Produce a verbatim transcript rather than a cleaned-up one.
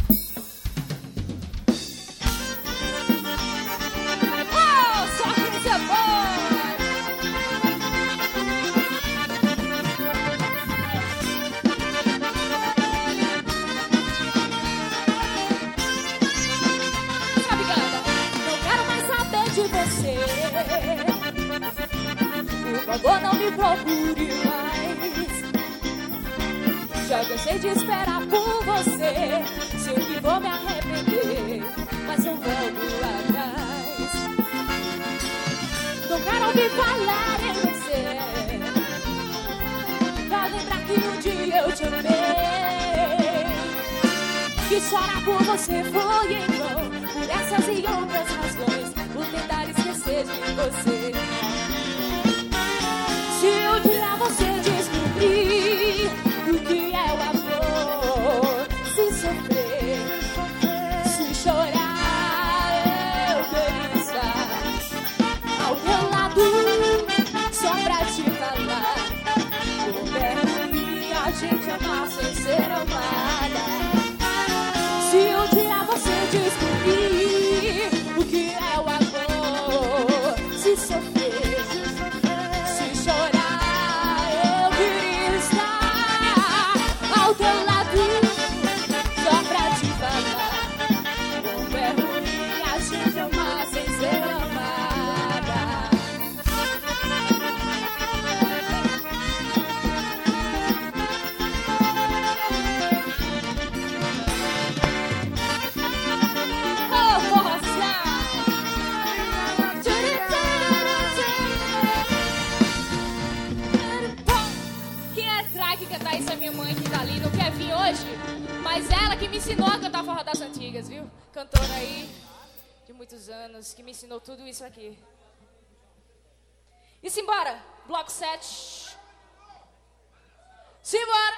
Por favor, não me procure mais. Já cansei de esperar por você. Sei que vou me arrepender, mas não volto atrás. Não quero ouvir falar em você, pra lembrar que um dia eu te amei. Que chorar por você foi em vão, por essas e outras razões, por tentar esquecer de você. Se um dia você descobrir o que é o amor, se sofrer, se chorar, eu queria estar ao teu lado, só pra te falar como é ruim a gente amar sem ser amada. Se um dia você descobrir o que é o amor, se sofrer, se chorar, eu queria estar ao teu lado, só pra te falar como é ruim a gente amar sem ser amada. Oh, força! Quem é craque cantar isso é minha mãe que tá ali, não quer vir hoje, mas ela que me ensinou a cantar forró das antigas, viu? Cantora aí de muitos anos, que me ensinou tudo isso aqui. E simbora, bloco sete. Simbora!